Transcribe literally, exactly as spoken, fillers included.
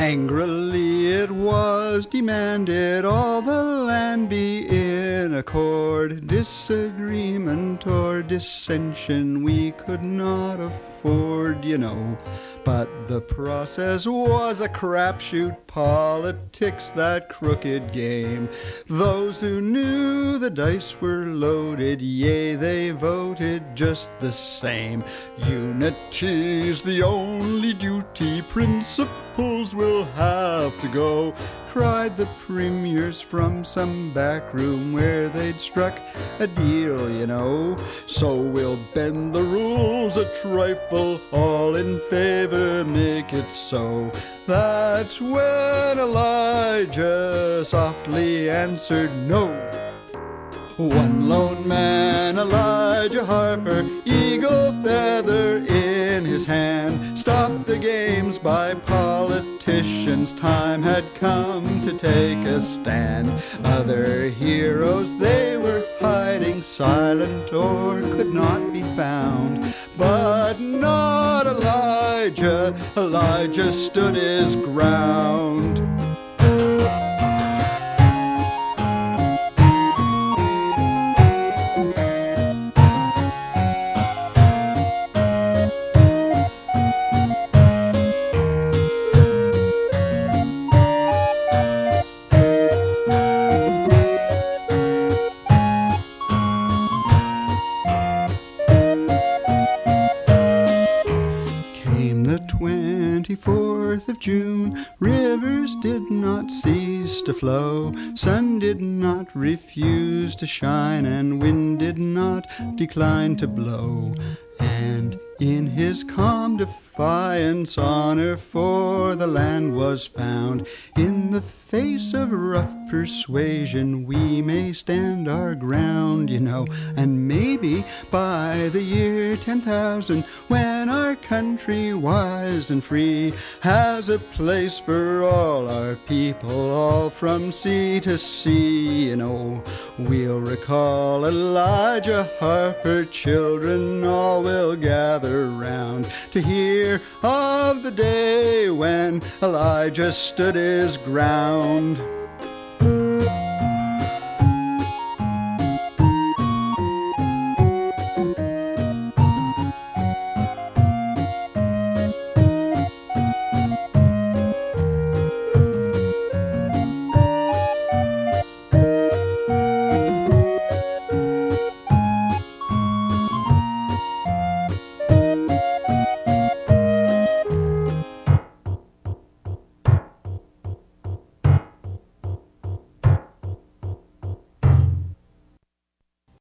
Angrily it was demanded all the land be in accord. Disagreement or dissension we could not afford, you know. But the process was a crapshoot, politics that crooked game. Those who knew the dice were loaded, yea, they voted just the same. Unity's the only duty, principles will have to go, cried the premiers from some back room where they'd struck a deal, you know. So we'll bend the rules a trifle, all in favor make it so. That's when Elijah softly answered no. One lone man, Elijah Harper, eagle feather in his hand, stopped the games by politicians. Time had come to take a stand. Other heroes, they were hiding silent or could not be found. But not Elijah. Elijah stood his ground. twenty-fourth of June, rivers did not cease to flow, sun did not refuse to shine, and wind did not decline to blow. And in his calm defiance, honor for the land was found. In the face of rough persuasion, we may stand our ground, you know. And maybe by the year ten thousand, when our country wise and free has a place for all our people, all from sea to sea, you know, we'll recall Elijah Harper. Children all will gather round to hear of the day when Elijah stood his ground.